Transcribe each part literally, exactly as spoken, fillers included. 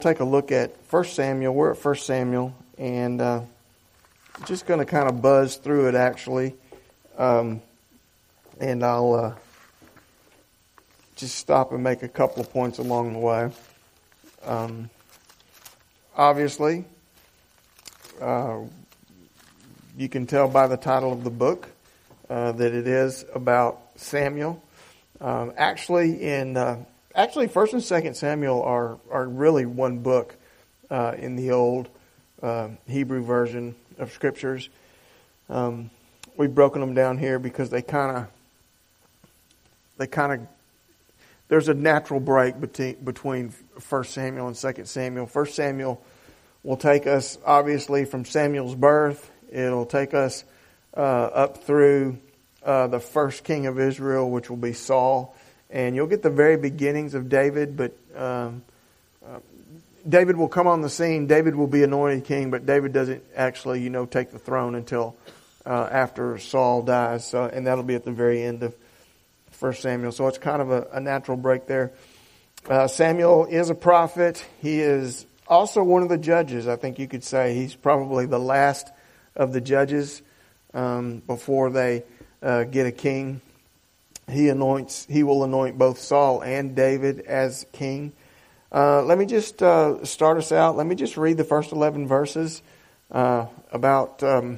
take a look at First Samuel. We're at First Samuel, and uh, just going to kind of buzz through it, actually. Um, and I'll uh, just stop and make a couple of points along the way. Um, obviously, uh, you can tell by the title of the book uh, that it is about Samuel. Um, actually, in uh, actually, First and Second Samuel are are really one book uh, in the old uh, Hebrew version of Scriptures. Um, we've broken them down here because they kind of they kind of there's a natural break between between First Samuel and Second Samuel. First Samuel will take us obviously from Samuel's birth. It'll take us uh, up through Uh, the first king of Israel, which will be Saul, and you'll get the very beginnings of David. But um, uh, David will come on the scene. David will be anointed king, but David doesn't actually, you know, take the throne until uh, after Saul dies, so, and that'll be at the very end of First Samuel. So it's kind of a, a natural break there. Uh, Samuel is a prophet. He is also one of the judges. I think you could say he's probably the last of the judges um, before they Uh, get a king. He anoints. He will anoint both Saul and David as king. Uh, let me just uh, start us out. Let me just read the first eleven verses uh, about. Um,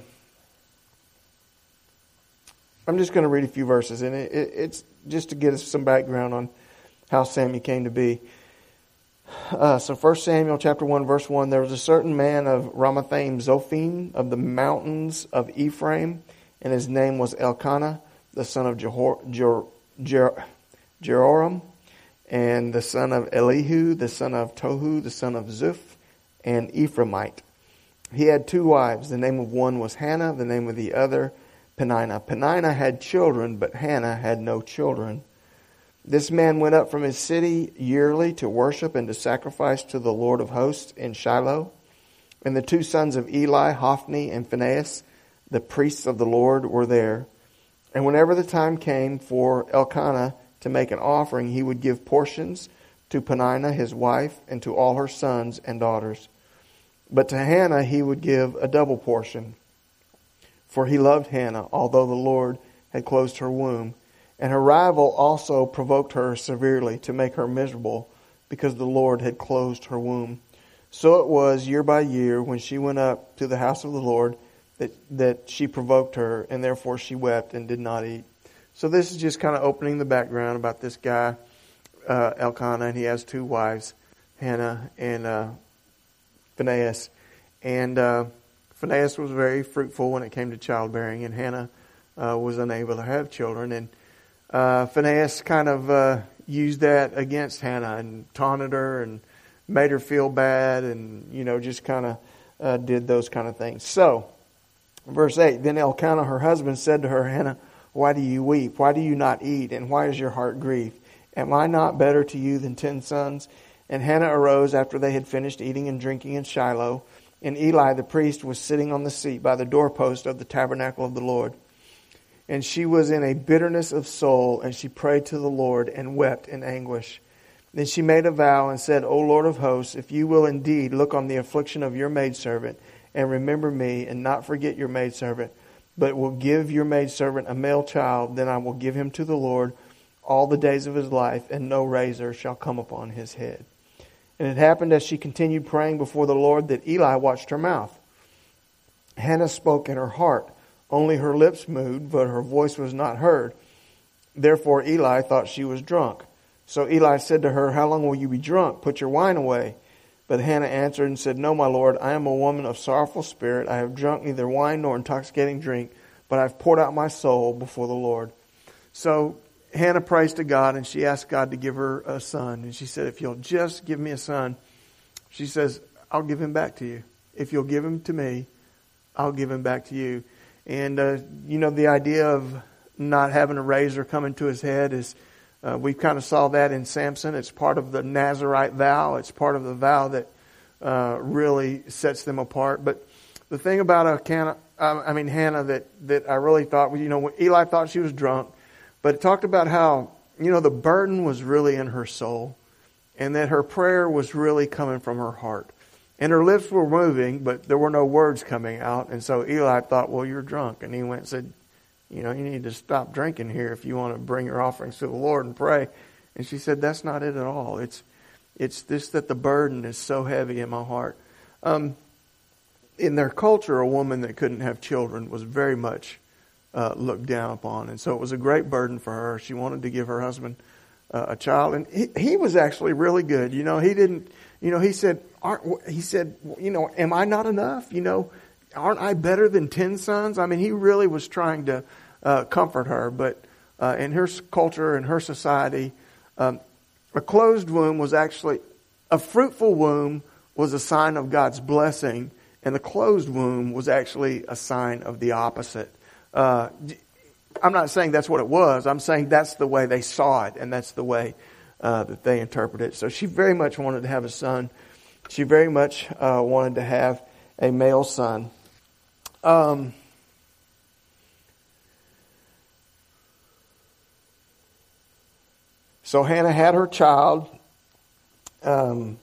I'm just going to read a few verses, and it, it, it's just to get us some background on how Samuel came to be. Uh, so, First Samuel chapter one, verse one. There was a certain man of Ramathaim Zophim of the mountains of Ephraim, and his name was Elkanah, the son of Jehor, Jer, Jer, Jeroram, and the son of Elihu, the son of Tohu, the son of Zuph, and Ephraimite. He had two wives. The name of one was Hannah, the name of the other Peninnah. Peninnah had children, but Hannah had no children. This man went up from his city yearly to worship and to sacrifice to the Lord of hosts in Shiloh. And the two sons of Eli, Hophni and Phinehas, the priests of the Lord, were there. And whenever the time came for Elkanah to make an offering, he would give portions to Peninnah his wife and to all her sons and daughters. But to Hannah he would give a double portion, for he loved Hannah, although the Lord had closed her womb. And her rival also provoked her severely to make her miserable, because the Lord had closed her womb. So it was year by year, when she went up to the house of the Lord, that that she provoked her, and therefore she wept and did not eat. So this is just kind of opening the background about this guy, uh, Elkanah, and he has two wives, Hannah and uh, Phinehas. And uh, Phinehas was very fruitful when it came to childbearing, and Hannah uh, was unable to have children. And uh, Phinehas kind of uh, used that against Hannah and taunted her and made her feel bad, and you know just kind of uh, did those kind of things. So. Verse eight, then Elkanah, her husband, said to her, Hannah, why do you weep? Why do you not eat? And why is your heart grieved? Am I not better to you than ten sons? And Hannah arose after they had finished eating and drinking in Shiloh. And Eli the priest was sitting on the seat by the doorpost of the tabernacle of the Lord. And she was in a bitterness of soul, and she prayed to the Lord and wept in anguish. Then she made a vow and said, O Lord of hosts, if you will indeed look on the affliction of your maidservant, and remember me, and not forget your maidservant, but will give your maidservant a male child, then I will give him to the Lord all the days of his life, and no razor shall come upon his head. And it happened as she continued praying before the Lord that Eli watched her mouth. Hannah spoke in her heart, only her lips moved, but her voice was not heard. Therefore Eli thought she was drunk. So Eli said to her, How long will you be drunk? Put your wine away. But Hannah answered and said, No, my Lord, I am a woman of sorrowful spirit. I have drunk neither wine nor intoxicating drink, but I have poured out my soul before the Lord. So Hannah prays to God, and she asks God to give her a son. And she said, if you'll just give me a son, she says, I'll give him back to you. If you'll give him to me, I'll give him back to you. And, uh, you know, the idea of not having a razor coming to his head is... Uh, we kind of saw that in Samson. It's part of the Nazirite vow. It's part of the vow that uh, really sets them apart. But the thing about Elkanah, uh, I mean Hannah, that that I really thought, you know, Eli thought she was drunk, but it talked about how, you know, the burden was really in her soul. and that her prayer was really coming from her heart. And her lips were moving, but there were no words coming out. And so Eli thought, well, you're drunk. And he went and said, you know, you need to stop drinking here if you want to bring your offerings to the Lord and pray. And she said, that's not it at all. It's it's this that the burden is so heavy in my heart. Um, in their culture, a woman that couldn't have children was very much uh, looked down upon. And so it was a great burden for her. She wanted to give her husband uh, a child. And he, he was actually really good. You know, he didn't, you know, he said, aren't, he said, you know, am I not enough? You know, aren't I better than ten sons? I mean, he really was trying to uh, comfort her. But uh, in her culture, in her society, um, a closed womb was actually, a fruitful womb was a sign of God's blessing, and the closed womb was actually a sign of the opposite. Uh, I'm not saying that's what it was. I'm saying that's the way they saw it, and that's the way uh, that they interpreted it. So she very much wanted to have a son. She very much uh, wanted to have a male son. Um, so Hannah had her child. Um,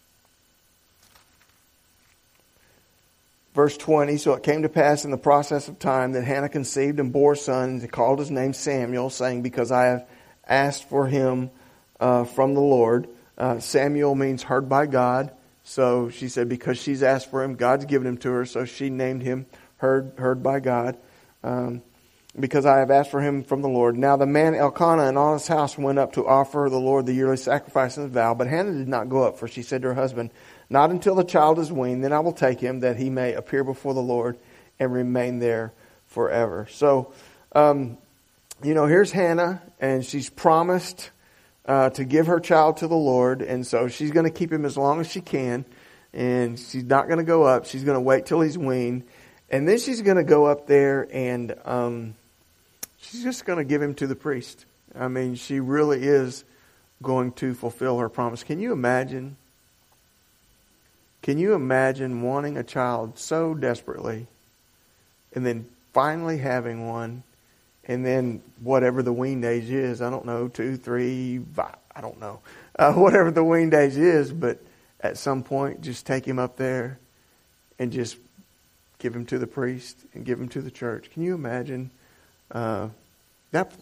verse twenty, so it came to pass in the process of time that Hannah conceived and bore a son, and called his name Samuel, saying, because I have asked for him uh, from the Lord. Uh, Samuel means heard by God. So she said because she's asked for him, God's given him to her, so she named him heard heard by God. Um, because I have asked for him from the Lord. Now the man Elkanah and all his house went up to offer the Lord the yearly sacrifice and the vow, but Hannah did not go up, for she said to her husband, not until the child is weaned, then I will take him, that he may appear before the Lord and remain there forever. So, um, you know, here's Hannah, and she's promised uh, to give her child to the Lord, and so she's going to keep him as long as she can, and she's not going to go up. She's going to wait till he's weaned, and then she's going to go up there, and um, she's just going to give him to the priest. I mean, she really is going to fulfill her promise. Can you imagine? Can you imagine wanting a child so desperately and then finally having one, and then whatever the weaned age is, I don't know, two, three, five, I don't know, uh, whatever the weaned age is, but at some point just take him up there and just give him to the priest and give him to the church. Can you imagine uh, that?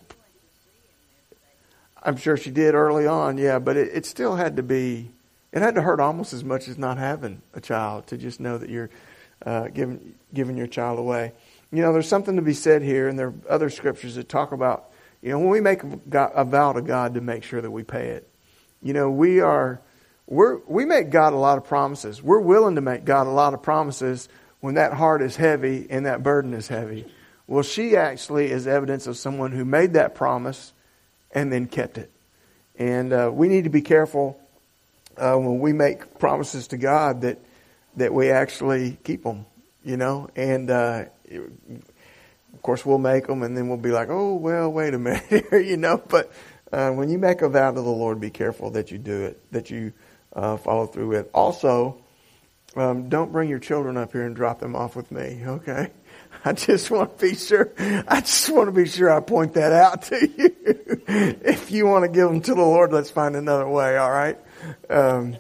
I'm sure she did early on, yeah, but it, it still had to be, it had to hurt almost as much as not having a child, to just know that you're uh, giving giving your child away. You know, there's something to be said here, and there are other scriptures that talk about, you know, when we make a, a vow to God, to make sure that we pay it. You know, we are, we're, we make God a lot of promises. We're willing to make God a lot of promises when that heart is heavy and that burden is heavy. Well, she actually is evidence of someone who made that promise and then kept it. And uh, we need to be careful Uh, when we make promises to God that that we actually keep them, you know. And uh, it, of course, we'll make them, and then we'll be like, "Oh, well, wait a minute here," you know. But uh, when you make a vow to the Lord, be careful that you do it, that you uh, follow through with. Also, um, don't bring your children up here and drop them off with me. Okay, I just want to be sure. I just want to be sure I point that out to you. If you want to give them to the Lord, let's find another way. All right. Um,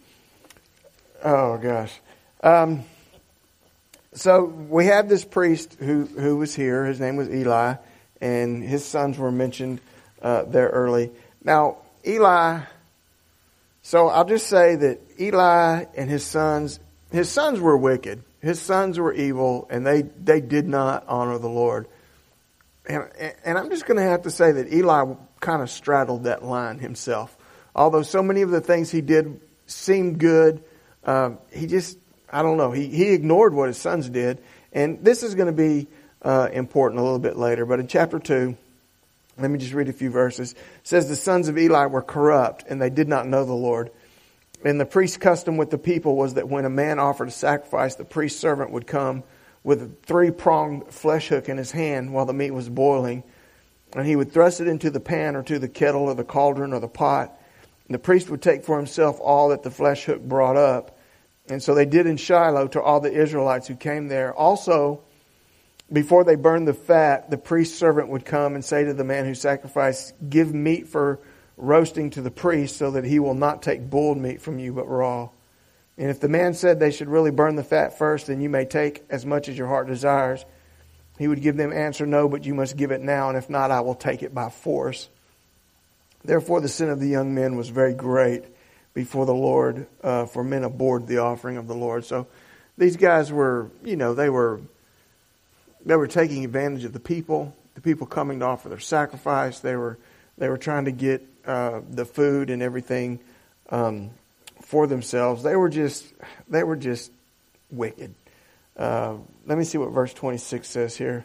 oh gosh. Um, so we have this priest who, who was here. His name was Eli, and his sons were mentioned uh, there early. Now, Eli, so I'll just say that Eli and his sons, his sons were wicked. His sons were evil, and they, they did not honor the Lord. And, and I'm just going to have to say that Eli kind of straddled that line himself. Although so many of the things he did seemed good, uh, he just, I don't know, he, he ignored what his sons did. And this is going to be uh, important a little bit later. But in chapter two, let me just read a few verses. It says, the sons of Eli were corrupt, and they did not know the Lord. And the priest's custom with the people was that when a man offered a sacrifice, the priest's servant would come with a three-pronged flesh hook in his hand while the meat was boiling. And he would thrust it into the pan or to the kettle or the cauldron or the pot. And the priest would take for himself all that the flesh hook brought up. And so they did in Shiloh to all the Israelites who came there. Also, before they burned the fat, the priest's servant would come and say to the man who sacrificed, give meat for, roasting to the priest, so that he will not take boiled meat from you, but raw. And if the man said they should really burn the fat first, then you may take as much as your heart desires. He would give them answer, no, but you must give it now, and if not, I will take it by force. Therefore the sin of the young men was very great before the Lord, uh, for men abhorred the offering of the Lord. So these guys were, you know, they were they were taking advantage of the people, the people coming to offer their sacrifice. They were they were trying to get uh, the food and everything um, for themselves. They were just they were just wicked. Uh, let me see what verse twenty-six says here.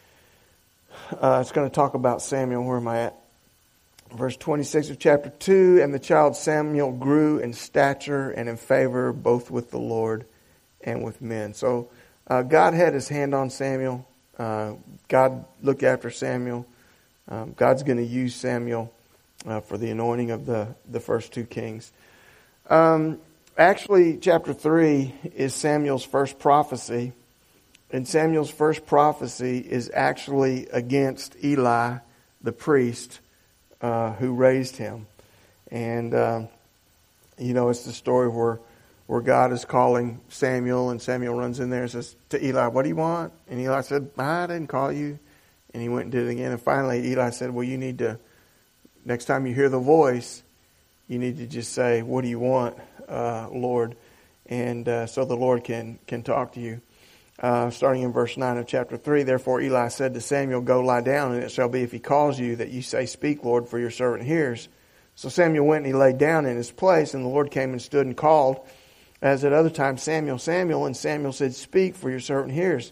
Uh, it's going to talk about Samuel. Where am I at? Verse twenty-six of chapter two. And the child Samuel grew in stature and in favor both with the Lord and with men. So uh, God had his hand on Samuel. Uh, God looked after Samuel. Um, God's going to use Samuel uh, for the anointing of the, the first two kings. Um, actually, chapter three is Samuel's first prophecy. And Samuel's first prophecy is actually against Eli, the priest, uh, who raised him. And, uh, you know, it's the story where, where God is calling Samuel, and Samuel runs in there and says to Eli, what do you want? And Eli said, I didn't call you. And he went and did it again. And finally, Eli said, well, you need to, next time you hear the voice, you need to just say, what do you want, uh, Lord? And uh, so the Lord can can talk to you. Uh, starting in verse nine of chapter three, therefore Eli said to Samuel, go lie down, and it shall be if he calls you that you say, speak, Lord, for your servant hears. So Samuel went and he laid down in his place, and the Lord came and stood and called, as at other times, Samuel, Samuel. And Samuel said, speak, for your servant hears.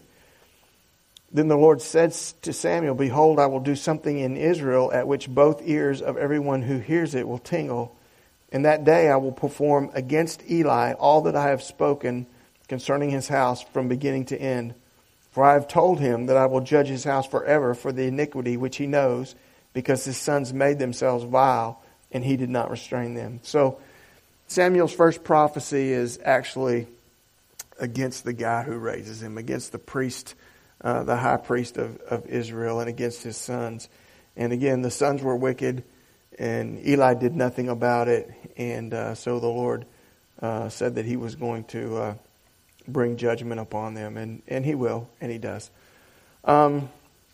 Then the Lord said to Samuel, behold, I will do something in Israel at which both ears of everyone who hears it will tingle. And that day I will perform against Eli all that I have spoken concerning his house from beginning to end. For I have told him that I will judge his house forever for the iniquity which he knows, because his sons made themselves vile, and he did not restrain them. So Samuel's first prophecy is actually against the guy who raises him, against the priest, uh, the high priest of, of Israel, and against his sons. And again, the sons were wicked, and Eli did nothing about it. And uh, so the Lord uh, said that he was going to uh, bring judgment upon them. And, and he will, and he does. Um,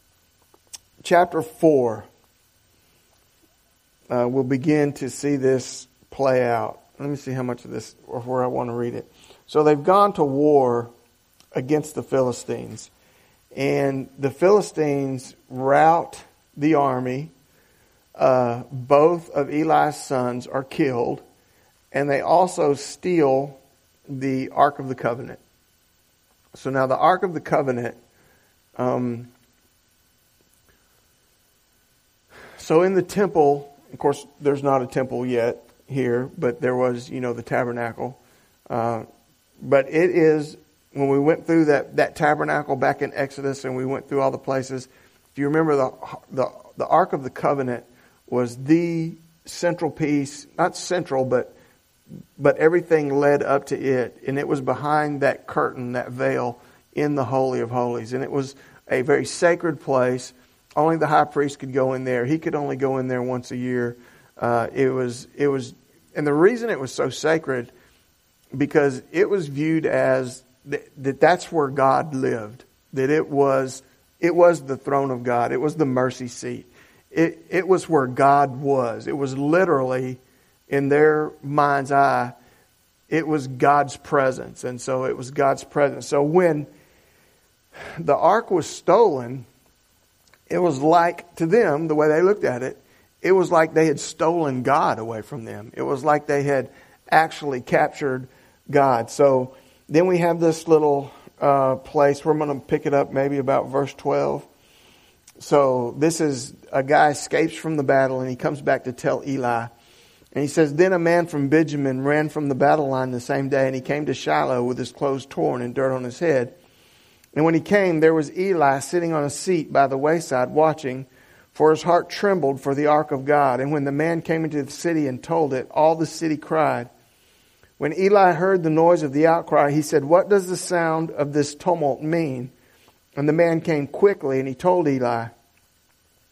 chapter four, uh, we'll begin to see this play out. Let me see how much of this, or where I want to read it. So they've gone to war against the Philistines. And the Philistines rout the army. Uh, both of Eli's sons are killed. And they also steal the Ark of the Covenant. So now the Ark of the Covenant, um, so in the temple, of course, there's not a temple yet here, but there was, you know, the tabernacle. Uh, but it is, when we went through that, that tabernacle back in Exodus, and we went through all the places, if you remember, the, the, the Ark of the Covenant was the central piece, not central, but But everything led up to it. And it was behind that curtain, that veil, in the Holy of Holies. And it was a very sacred place. Only the high priest could go in there. He could only go in there once a year. Uh, it was, it was, and the reason it was so sacred, because it was viewed as th- that that's where God lived. That it was, it was the throne of God. It was the mercy seat. It, it was where God was. It was literally, in their mind's eye, it was God's presence. And so it was God's presence. So when the ark was stolen, it was like, to them, the way they looked at it, it was like they had stolen God away from them. It was like they had actually captured God. So then we have this little uh, place where I'm going to pick it up maybe about verse twelve. So this is, a guy escapes from the battle, and he comes back to tell Eli. And he says, then a man from Benjamin ran from the battle line the same day, and he came to Shiloh with his clothes torn and dirt on his head. And when he came, there was Eli sitting on a seat by the wayside watching, for his heart trembled for the ark of God. And when the man came into the city and told it, all the city cried. When Eli heard the noise of the outcry, he said, what does the sound of this tumult mean? And the man came quickly, and he told Eli.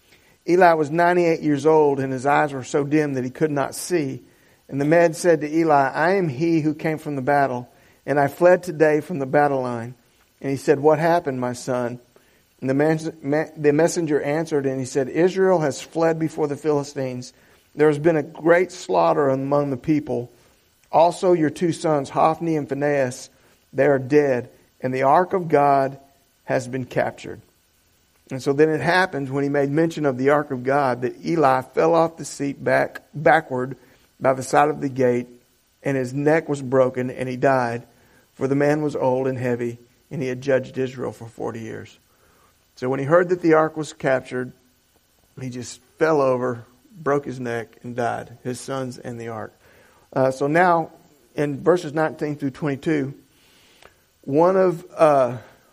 Eli was ninety-eight years old, and his eyes were so dim that he could not see. And the man said to Eli, I am he who came from the battle, and I fled today from the battle line. And he said, what happened, my son? And the, man, the messenger answered, and he said, Israel has fled before the Philistines. There has been a great slaughter among the people. Also your two sons, Hophni and Phinehas, they are dead, and the ark of God has been captured. And so then it happened, when he made mention of the ark of God, that Eli fell off the seat back backward by the side of the gate, and his neck was broken, and he died. For the man was old and heavy, and he had judged Israel for forty years. So when he heard that the ark was captured, he just fell over, broke his neck, and died, his sons and the ark. Uh, so now, in verses nineteen through twenty-two, one of uh,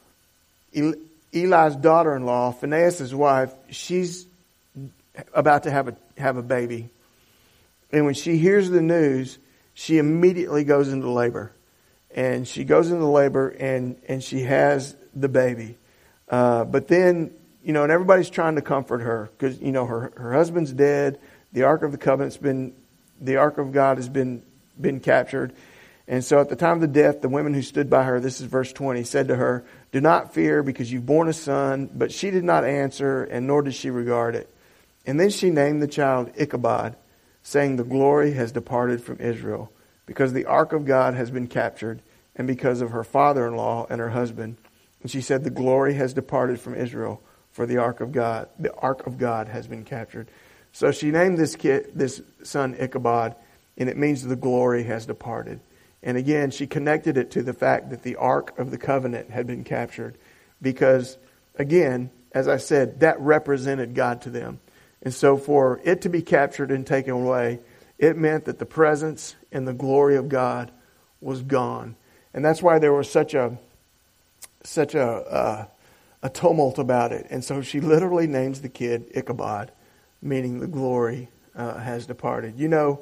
Eli's daughter-in-law, Phinehas' wife, she's about to have a have a baby. And when she hears the news, she immediately goes into labor. And she goes into labor and, and she has the baby. Uh, but then, you know, and everybody's trying to comfort her because, you know, her, her husband's dead. The Ark of the Covenant's been, the Ark of God has been, been captured. And so at the time of the death, the women who stood by her, this is verse twenty, said to her, do not fear because you've borne a son. But she did not answer, and nor did she regard it. And then she named the child Ichabod, saying, the glory has departed from Israel, because the ark of God has been captured, and because of her father-in-law and her husband. And she said, the glory has departed from Israel, for the ark of God, the ark of God has been captured. So she named this kid, this son Ichabod, and it means the glory has departed. And again, she connected it to the fact that the Ark of the Covenant had been captured. Because, again, as I said, that represented God to them. And so for it to be captured and taken away, it meant that the presence and the glory of God was gone. And that's why there was such a such a uh, a tumult about it. And so she literally names the kid Ichabod, meaning the glory uh, has departed. You know,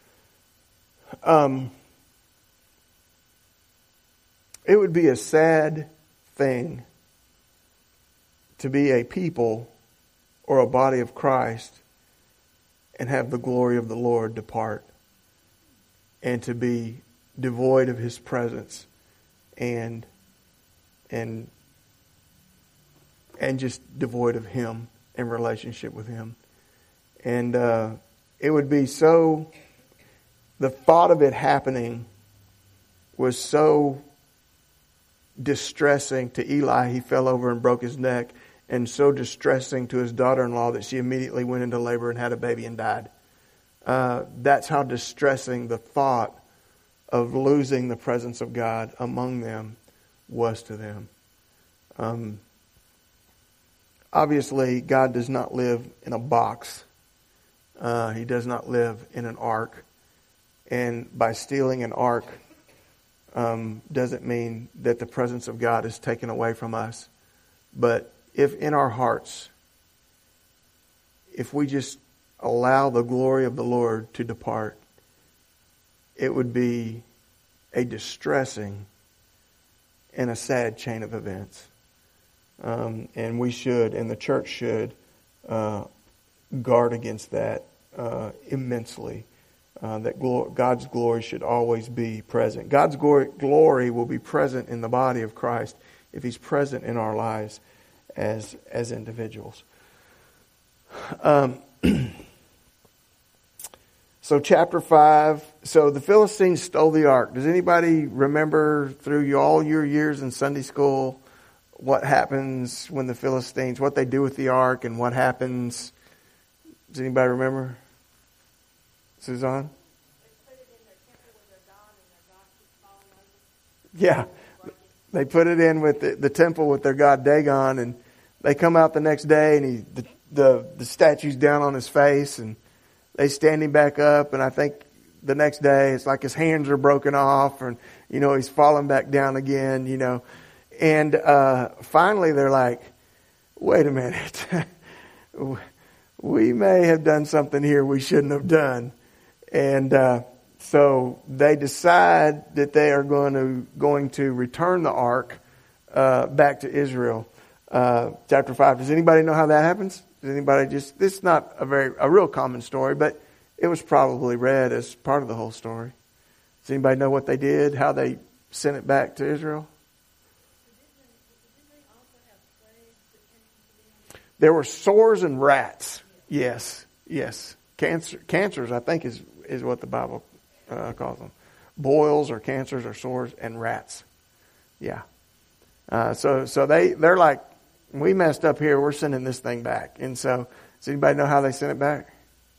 um... it would be a sad thing to be a people or a body of Christ and have the glory of the Lord depart, and to be devoid of His presence and and and just devoid of Him and relationship with Him. And uh, it would be so, the thought of it happening was so distressing to Eli. He fell over and broke his neck, and so distressing to his daughter-in-law that she immediately went into labor and had a baby and died. Uh, that's how distressing the thought of losing the presence of God among them was to them. Um, obviously, God does not live in a box. Uh, he does not live in an ark. And by stealing an ark, Um, doesn't mean that the presence of God is taken away from us. But if in our hearts, if we just allow the glory of the Lord to depart, it would be a distressing and a sad chain of events. Um, and we should, and the church should, uh, guard against that uh, immensely. Uh, that glo- God's glory should always be present. God's glory, glory will be present in the body of Christ if He's present in our lives as as individuals. Um, so chapter five. So the Philistines stole the ark. Does anybody remember through all your years in Sunday school what happens when the Philistines, what they do with the ark and what happens? Does anybody remember? Suzanne? Yeah. They put it in with the, the temple with their god Dagon, and they come out the next day and he the, the the statue's down on his face, and they stand him back up, and I think the next day it's like his hands are broken off, and you know he's falling back down again, you know. And uh, finally they're like, wait a minute. We may have done something here we shouldn't have done. And uh, so they decide that they are going to going to return the ark uh, back to Israel. Uh, chapter five. Does anybody know how that happens? Does anybody just, this is not a very, a real common story, but it was probably read as part of the whole story. Does anybody know what they did? How they sent it back to Israel? There were sores and rats. Yes, yes. Cancer, cancers, I think, is is what the Bible uh, calls them. Boils or cancers or sores and rats. Yeah. Uh, so so they they're like, we messed up here. We're sending this thing back. And so, does anybody know how they sent it back?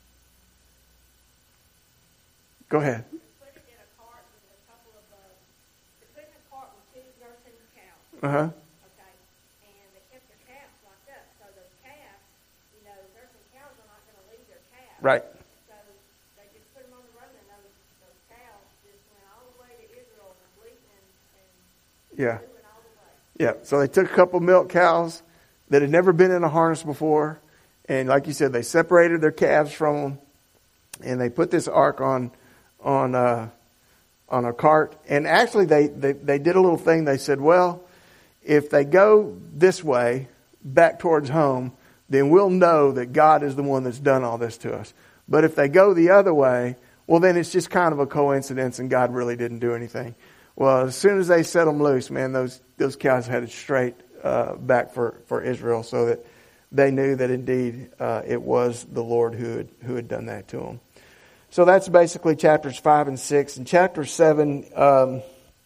Go ahead. Put it in a cart with a couple of, uh, they put it in a cart with two nursing cows. Uh huh. Okay. And they kept their calves locked up. So those calves, you know, nursing cows are not going to leave their calves. Right. So they just put them on the road, and those, those cows just went all the way to Israel and bleating and, and Yeah. moving all the way. Yeah. So they took a couple milk cows that had never been in a harness before, and like you said, they separated their calves from them, and they put this ark on. on uh, on a cart. And actually they, they, they did a little thing. They said, well, if they go this way, back towards home, then we'll know that God is the one that's done all this to us. But if they go the other way, well, then it's just kind of a coincidence and God really didn't do anything. Well, as soon as they set them loose, man, those those cows headed straight uh, back for, for Israel, so that they knew that indeed uh, it was the Lord who had, who had done that to them. So that's basically chapters five and six. In chapter seven, um,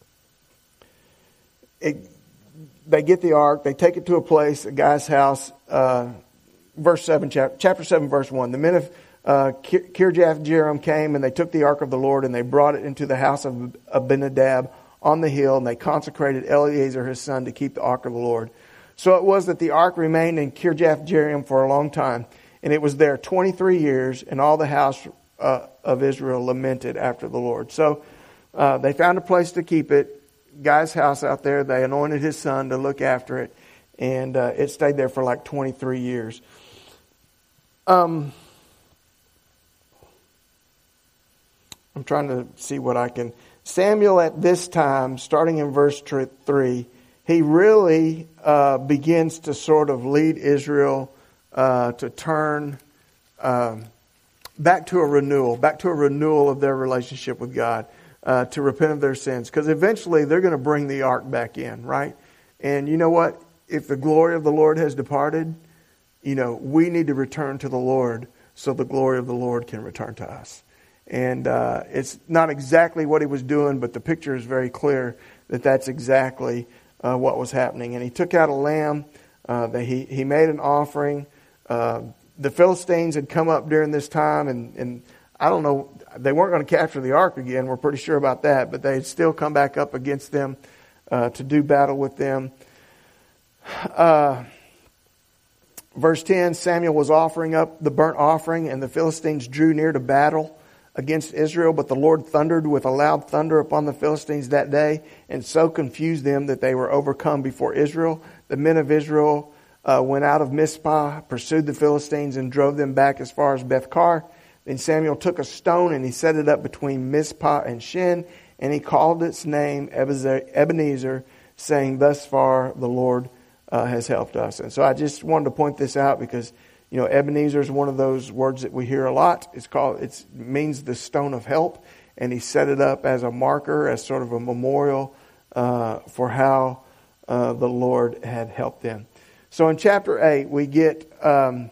it, they get the ark, they take it to a place, a guy's house. Uh, verse seven, chapter, chapter seven, verse one. The men of uh, Kirjath-jearim came, and they took the ark of the Lord, and they brought it into the house of Abinadab on the hill, and they consecrated Eleazar his son to keep the ark of the Lord. So it was that the ark remained in Kirjath-jearim for a long time, and it was there twenty-three years, and all the house Uh, of Israel lamented after the Lord. So uh, they found a place to keep it. Guy's house out there. They anointed his son to look after it, and uh, it stayed there for like twenty-three years. Um, I'm trying to see what I can. Samuel at this time, starting in verse three, he really uh, begins to sort of lead Israel uh, to turn. Um, Back to a renewal, back to a renewal of their relationship with God, uh, to repent of their sins. Because eventually they're going to bring the ark back in, right? And you know what? If the glory of the Lord has departed, you know, we need to return to the Lord so the glory of the Lord can return to us. And uh, it's not exactly what he was doing, but the picture is very clear that that's exactly uh, what was happening. And he took out a lamb, uh, that he, he made an offering. Uh, The Philistines had come up during this time, and, and I don't know, they weren't going to capture the ark again. We're pretty sure about that, but they had still come back up against them uh, to do battle with them. Uh, verse ten, Samuel was offering up the burnt offering, and the Philistines drew near to battle against Israel, but the Lord thundered with a loud thunder upon the Philistines that day, and so confused them that they were overcome before Israel. The men of Israel Uh, went out of Mizpah, pursued the Philistines, and drove them back as far as Beth-kar. Then Samuel took a stone and he set it up between Mizpah and Shin, and he called its name Ebenezer, saying, "Thus far the Lord uh, has helped us." And so I just wanted to point this out because, you know, Ebenezer is one of those words that we hear a lot. It's called, it means the stone of help, and he set it up as a marker, as sort of a memorial uh, for how uh, the Lord had helped them. So in chapter eight, we get um,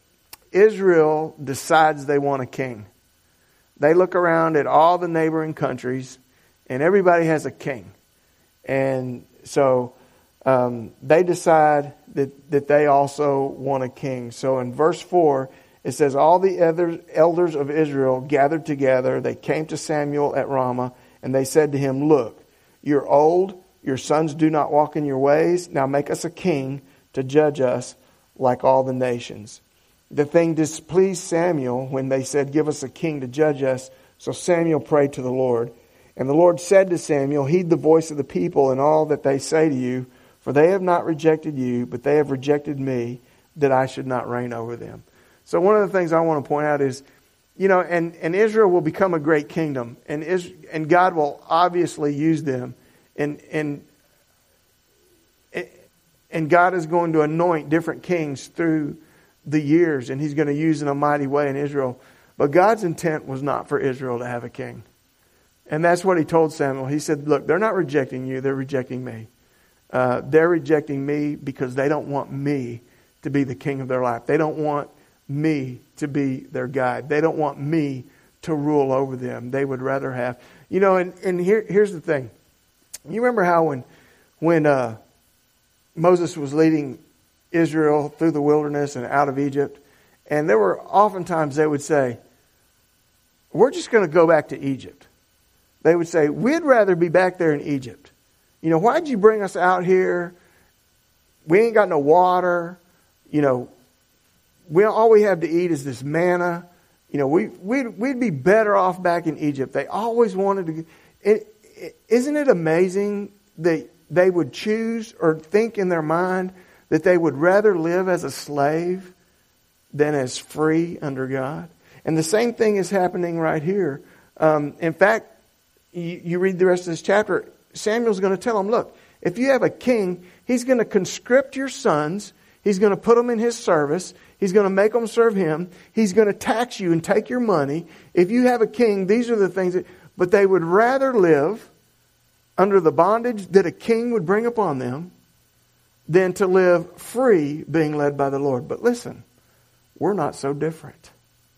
Israel decides they want a king. They look around at all the neighboring countries, and everybody has a king. And so um, they decide that, that they also want a king. So in verse four, it says, all the other elders of Israel gathered together. They came to Samuel at Ramah, and they said to him, "Look, you're old. Your sons do not walk in your ways. Now make us a king to judge us like all the nations." The thing displeased Samuel when they said, "Give us a king to judge us." So Samuel prayed to the Lord. And the Lord said to Samuel, "Heed the voice of the people in all that they say to you, for they have not rejected you, but they have rejected me, that I should not reign over them." So one of the things I want to point out is, you know, and, and Israel will become a great kingdom, and is, and God will obviously use them, and and And God is going to anoint different kings through the years, and he's going to use in a mighty way in Israel. But God's intent was not for Israel to have a king. And that's what he told Samuel. He said, look, they're not rejecting you, they're rejecting me. Uh, they're rejecting me because they don't want me to be the king of their life. They don't want me to be their guide. They don't want me to rule over them. They would rather have, you know, and, and here, here's the thing. You remember how when, when uh, Moses was leading Israel through the wilderness and out of Egypt, and there were oftentimes they would say, we're just going to go back to Egypt. They would say, we'd rather be back there in Egypt. You know, why'd you bring us out here? We ain't got no water. You know, we all we have to eat is this manna. You know, we we'd, we'd be better off back in Egypt. They always wanted to. It, it, isn't it amazing that they would choose or think in their mind that they would rather live as a slave than as free under God? And the same thing is happening right here. Um, in fact, you, you read the rest of this chapter. Samuel's going to tell them, look, if you have a king, he's going to conscript your sons. He's going to put them in his service. He's going to make them serve him. He's going to tax you and take your money. If you have a king, these are the things that... But they would rather live under the bondage that a king would bring upon them than to live free being led by the Lord. But listen, we're not so different.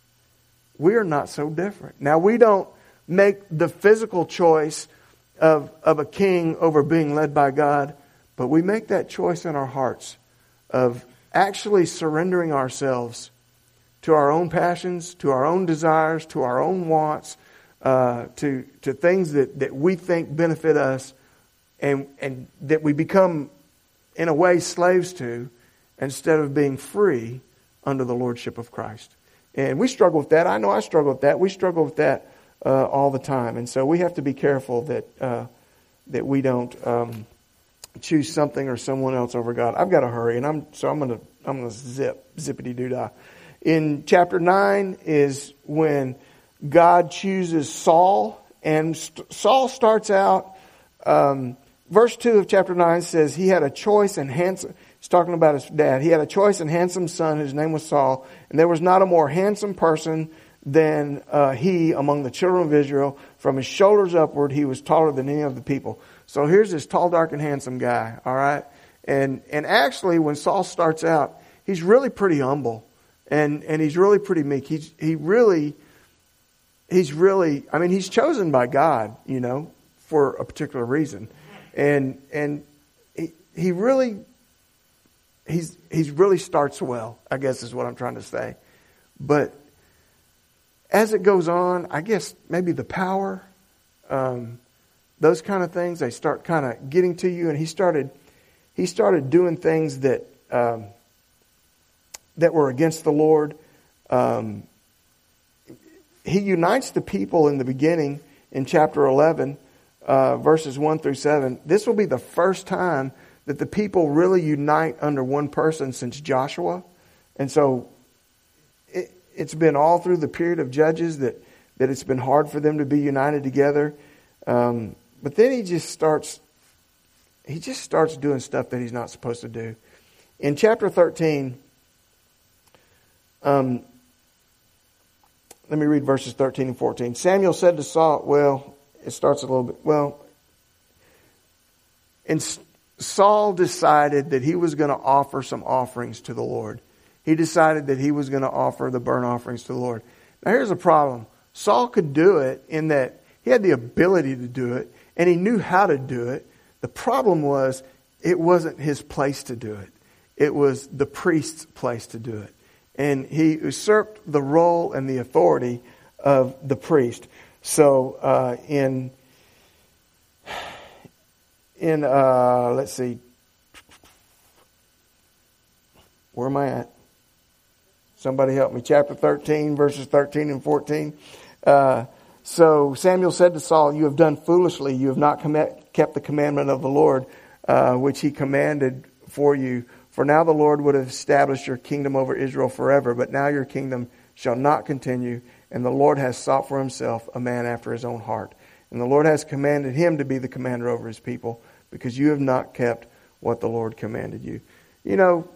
We are not so different. Now, we don't make the physical choice of, of a king over being led by God, but we make that choice in our hearts of actually surrendering ourselves to our own passions, to our own desires, to our own wants, uh, to to things that, that we think benefit us, and and that we become, in a way, slaves to, instead of being free under the lordship of Christ. And we struggle with that. I know I struggle with that. We struggle with that uh, all the time. And so we have to be careful that uh, that we don't um, choose something or someone else over God. I've got to hurry, and I'm so I'm gonna I'm gonna zip zippity doo dah. In chapter nine is when God chooses Saul, and St- Saul starts out. Um, verse two of chapter nine says he had a choice and handsome. He's talking about his dad. He had a choice and handsome son whose name was Saul, and there was not a more handsome person than uh, he among the children of Israel. From his shoulders upward, he was taller than any of the people. So here's this tall, dark, and handsome guy. All right, and and actually, when Saul starts out, he's really pretty humble, and and he's really pretty meek. He's he really, he's really. I mean, he's chosen by God, you know, for a particular reason, and and he he really. He's he's really starts well, I guess is what I'm trying to say. But as it goes on, I guess maybe the power, um, those kind of things, they start kind of getting to you. And he started he started doing things that um, that were against the Lord. Um, he unites the people in the beginning in chapter eleven, uh, verses one through seven. This will be the first time that the people really unite under one person since Joshua. And so it, it's been all through the period of Judges that, that it's been hard for them to be united together. Um, but then he just starts, he just starts doing stuff that he's not supposed to do. In chapter thirteen, um, let me read verses thirteen and fourteen. Samuel said to Saul, well, it starts a little bit, well, in Saul decided that he was going to offer some offerings to the Lord. He decided that he was going to offer the burnt offerings to the Lord. Now here's a problem. Saul could do it in that he had the ability to do it, and he knew how to do it. The problem was it wasn't his place to do it. It was the priest's place to do it. And he usurped the role and the authority of the priest. So uh, in... In, uh, let's see, where am I at? Somebody help me. Chapter thirteen, verses thirteen and fourteen. Uh, so Samuel said to Saul, you have done foolishly. You have not com- kept the commandment of the Lord, uh, which he commanded for you. For now the Lord would have established your kingdom over Israel forever. But now your kingdom shall not continue. And the Lord has sought for himself a man after his own heart. And the Lord has commanded him to be the commander over his people, because you have not kept what the Lord commanded you. You know,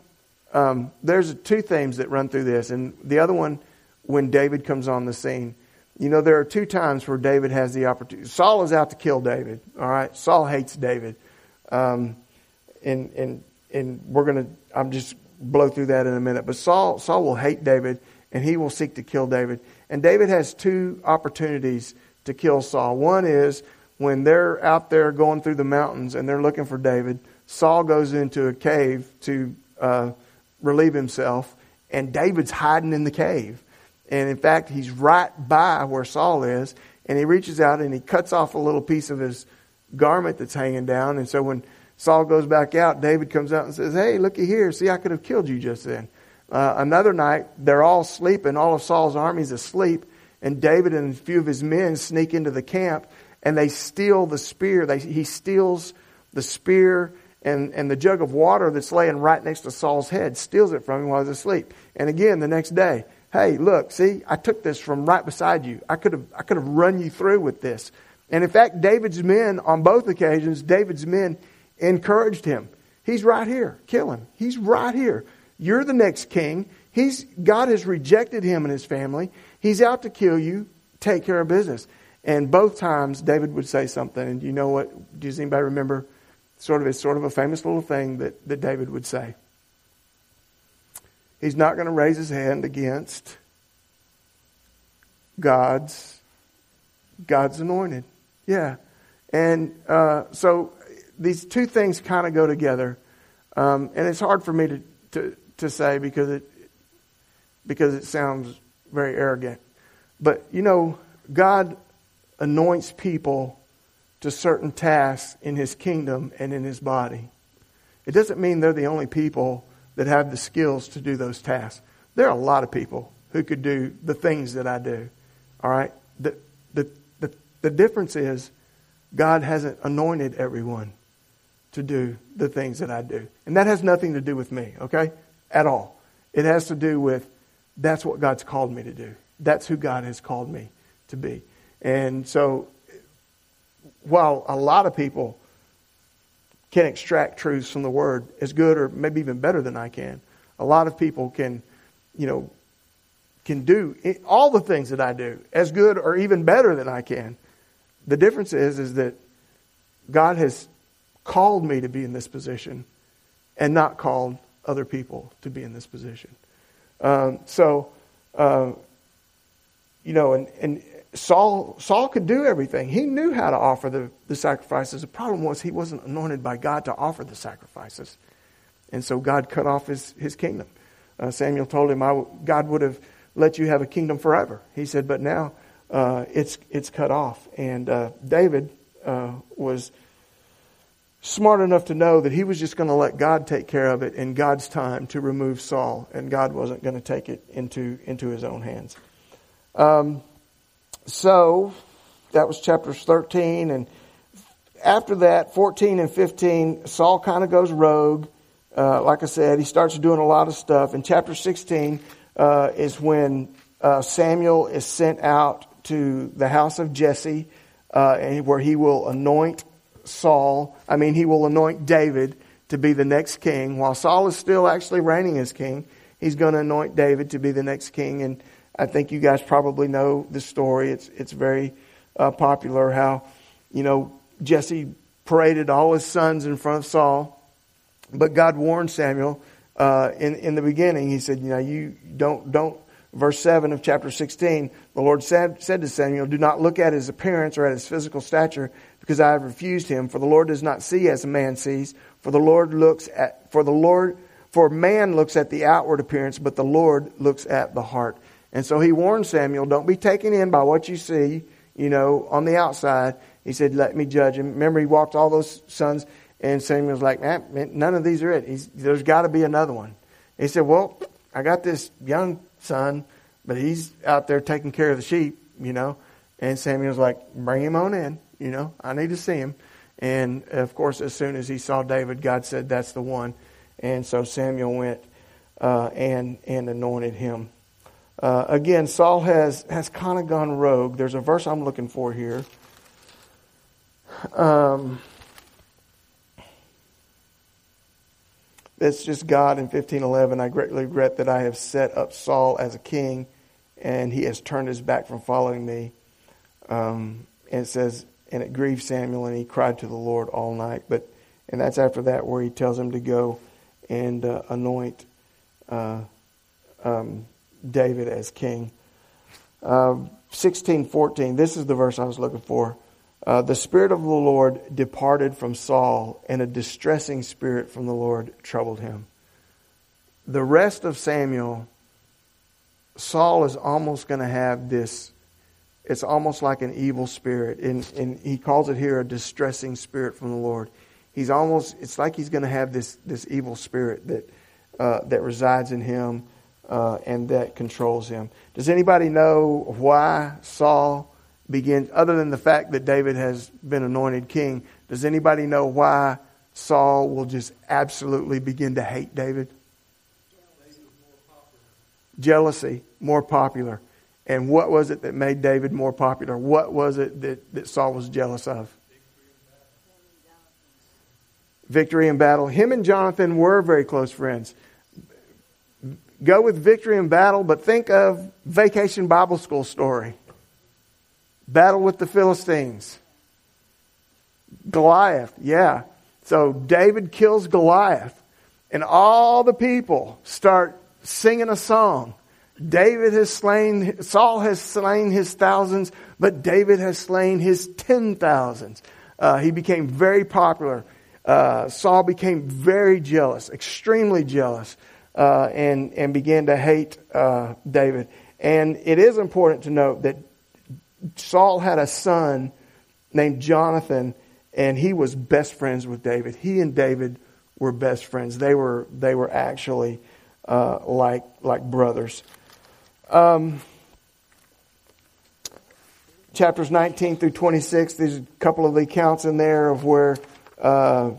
um, there's two themes that run through this. And the other one, when David comes on the scene. You know, there are two times where David has the opportunity. Saul is out to kill David. All right. Saul hates David. Um, and, and, and we're going to, I'm just blow through that in a minute. But Saul, Saul will hate David and he will seek to kill David. And David has two opportunities to kill Saul. One is when they're out there going through the mountains and they're looking for David. Saul goes into a cave to uh, relieve himself, and David's hiding in the cave. And in fact, he's right by where Saul is, and he reaches out and he cuts off a little piece of his garment that's hanging down. And so when Saul goes back out, David comes out and says, "Hey, looky here. See, I could have killed you just then." Uh, another night, they're all sleeping. All of Saul's army's asleep, and David and a few of his men sneak into the camp, and they steal the spear. They, he steals the spear and, and the jug of water that's laying right next to Saul's head, steals it from him while he's asleep. And again, the next day, "Hey, look, see, I took this from right beside you. I could have, I could have run you through with this." And in fact, David's men, on both occasions, David's men encouraged him. "He's right here. Kill him. He's right here. You're the next king. He's, God has rejected him and his family. He's out to kill you. Take care of business." And both times, David would say something. And you know what? Does anybody remember? Sort of, it's sort of a famous little thing that, that David would say. He's not going to raise his hand against God's God's anointed. Yeah. And uh, so these two things kind of go together. Um, and it's hard for me to, to, to say because it because it sounds very arrogant. But, you know, God anoints people to certain tasks in his kingdom and in his body. It doesn't mean they're the only people that have the skills to do those tasks. There are a lot of people who could do the things that I do. All right? The, the, the, the difference is God hasn't anointed everyone to do the things that I do. And that has nothing to do with me, okay? At all. It has to do with that's what God's called me to do. That's who God has called me to be. And so while a lot of people can extract truths from the Word as good or maybe even better than I can, a lot of people can, you know, can do all the things that I do as good or even better than I can. The difference is, is that God has called me to be in this position and not called other people to be in this position. Um, so, uh, you know, and, and Saul Saul could do everything. He knew how to offer the, the sacrifices. The problem was he wasn't anointed by God to offer the sacrifices. And so God cut off his, his kingdom. Uh, Samuel told him, I, God would have let you have a kingdom forever. He said, but now uh, it's it's cut off. And uh, David uh, was smart enough to know that he was just going to let God take care of it in God's time to remove Saul. And God wasn't going to take it into, into his own hands. Um, so that was chapters thirteen. And after that, fourteen and fifteen, Saul kind of goes rogue. Uh, like I said, he starts doing a lot of stuff. In chapter sixteen uh, is when uh, Samuel is sent out to the house of Jesse, uh, and where he will anoint Saul. I mean, he will anoint David to be the next king. While Saul is still actually reigning as king, he's going to anoint David to be the next king. And I think you guys probably know the story. It's it's very uh, popular how, you know, Jesse paraded all his sons in front of Saul. But God warned Samuel uh, in in the beginning. He said, you know, you don't don't. Verse seven of chapter sixteen, the Lord said said to Samuel, "Do not look at his appearance or at his physical stature, because I have refused him. For the Lord does not see as a man sees. For the Lord looks at for the Lord for man looks at the outward appearance, but the Lord looks at the heart." And so he warned Samuel, don't be taken in by what you see, you know, on the outside. He said, let me judge him. Remember, he walked all those sons, and Samuel's like, man, none of these are it. He's, there's got to be another one. He said, well, I got this young son, but he's out there taking care of the sheep, you know. And Samuel's like, bring him on in, you know. I need to see him. And, of course, as soon as he saw David, God said, that's the one. And so Samuel went uh, and and anointed him. Uh, again, Saul has, has kind of gone rogue. There's a verse I'm looking for here. Um, That's just God in fifteen eleven. I greatly regret that I have set up Saul as a king, and he has turned his back from following me. Um, and it says, and it grieved Samuel, and he cried to the Lord all night. But and that's after that where he tells him to go and uh, anoint uh, um, David as king. Uh, sixteen fourteen. This is the verse I was looking for. Uh, the Spirit of the Lord departed from Saul, and a distressing spirit from the Lord troubled him. The rest of Samuel, Saul is almost going to have this, it's almost like an evil spirit. And, and he calls it here a distressing spirit from the Lord. He's almost, it's like he's going to have this, this evil spirit that, uh, that resides in him uh, and that controls him. Does anybody know why Saul begins, other than the fact that David has been anointed king, does anybody know why Saul will just absolutely begin to hate David? Jealousy, more popular. And what was it that made David more popular? What was it that, that Saul was jealous of? Victory in battle. Him and Jonathan were very close friends. Go with victory in battle, but think of Vacation Bible School story. Battle with the Philistines. Goliath, yeah. So David kills Goliath, and all the people start singing a song. David has slain, Saul has slain his thousands, but David has slain his ten thousands. Uh, he became very popular. Uh, Saul became very jealous, extremely jealous, uh, and, and began to hate uh, David. And it is important to note that Saul had a son named Jonathan, and he was best friends with David. He and David were best friends. They were they were actually uh, like like brothers. Um, chapters nineteen through twenty-six. There's a couple of the accounts in there of where uh,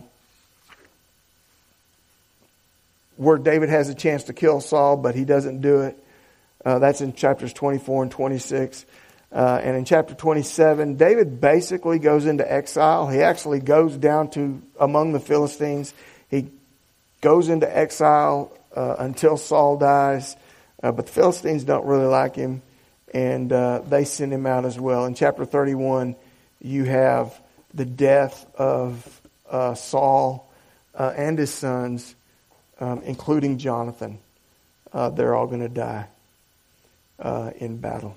where David has a chance to kill Saul, but he doesn't do it. Uh, that's in chapters twenty-four and twenty-six. Uh, and in chapter twenty-seven, David basically goes into exile. He actually goes down to among the Philistines. He goes into exile uh, until Saul dies. Uh, but the Philistines don't really like him, and uh, they send him out as well. In chapter thirty-one, you have the death of uh, Saul uh, and his sons, um, including Jonathan. Uh, they're all going to die uh, in battle.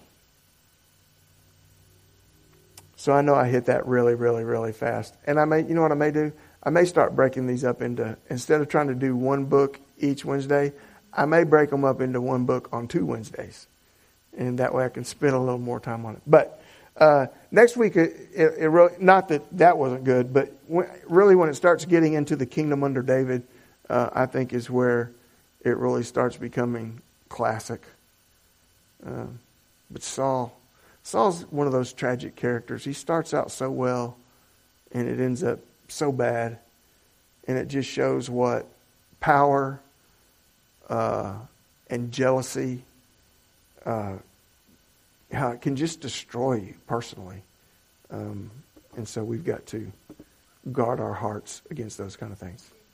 So I know I hit that really, really, really fast. And I may, you know what I may do? I may start breaking these up into, instead of trying to do one book each Wednesday, I may break them up into one book on two Wednesdays. And that way I can spend a little more time on it. But uh, next week, it, it, it really, not that that wasn't good, but when, really when it starts getting into the kingdom under David, uh, I think is where it really starts becoming classic. Uh, but Saul... Saul's one of those tragic characters. He starts out so well, and it ends up so bad. And it just shows what power uh, and jealousy, uh, how it can just destroy you personally. Um, and so we've got to guard our hearts against those kind of things.